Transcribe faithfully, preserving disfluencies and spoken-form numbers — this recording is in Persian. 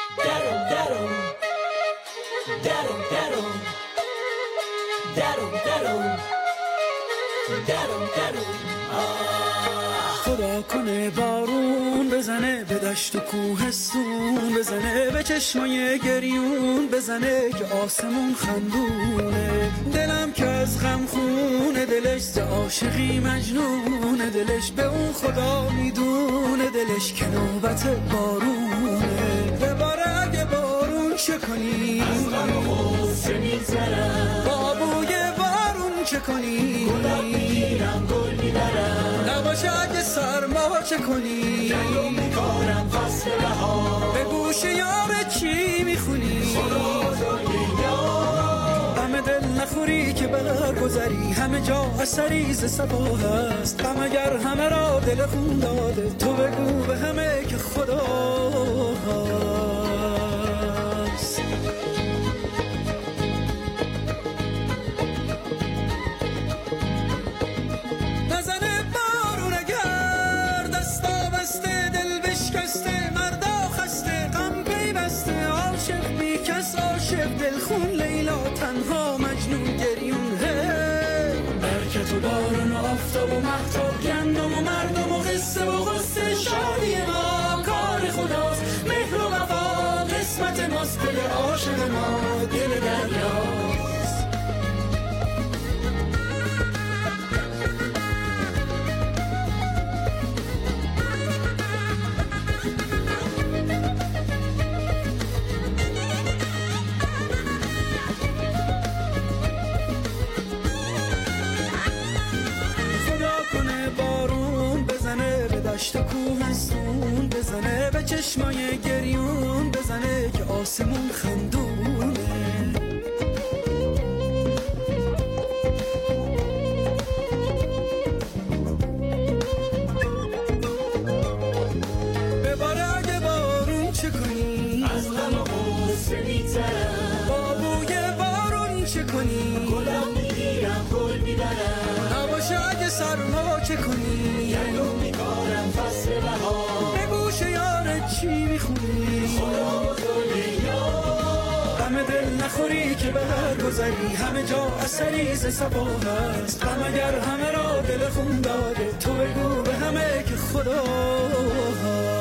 درم درم درم درم درم درم درم درم خدا کنه بارون بزنه به دشت و کوهستون، بزنه به چشمای گریون، بزنه که آسمون خندونه. دلم که از غم خونه، دلش ز عاشقی مجنونه، دلش به اون خدا میدونه، دلش که نوبت بارونه. بباره اگه بارون چه کنی، از غم و غصه میگذرم. بابوی بارون چه کنی، گلم میگیرم گل میبرم. نباشه اگه سرما چه کنی، جنگو میکنم فصل بهار. به گوش یار چی میخونی، خدا بزرگی یار. همه دل نخوری که برگذری، همه جا اثری ز صفا هست. غم اگر همه را دل خون داده، تو بگو به همه که خدا هست. نزنه بارون اگر دستا بسته، دل بشکسته، مردا خسته، غم پیوسته، عاشق بی کس عاشق، دل خون لیلا تنها مجنون گریون. برکت و بارون و آفتاب و مهتاب، گندم و مردم و قصه و غصه، شادی ما کار خداست، مهر و وفا قسمت ماست، دل عاشق ما دل دریاست. دشت و کوهستون، بزنه به چشمای گریون، بزنه که آسمون خندونه. بباره اگه بارون چه کنی، از غم و غصه میگذرم. بابوی بارون چه کنی، گلم میگیرم گل میبرم. نباشه اگه سرما چه کنی، جنگو میکنم فصل بهار. به گوش یارت چی میخونی، خدا بزرگی یار. همه دل نخوری که برگذری، همه جا اثری ز صفا هست. غم اگر همه را دل خون داده، تو بگو به همه که خدا هست.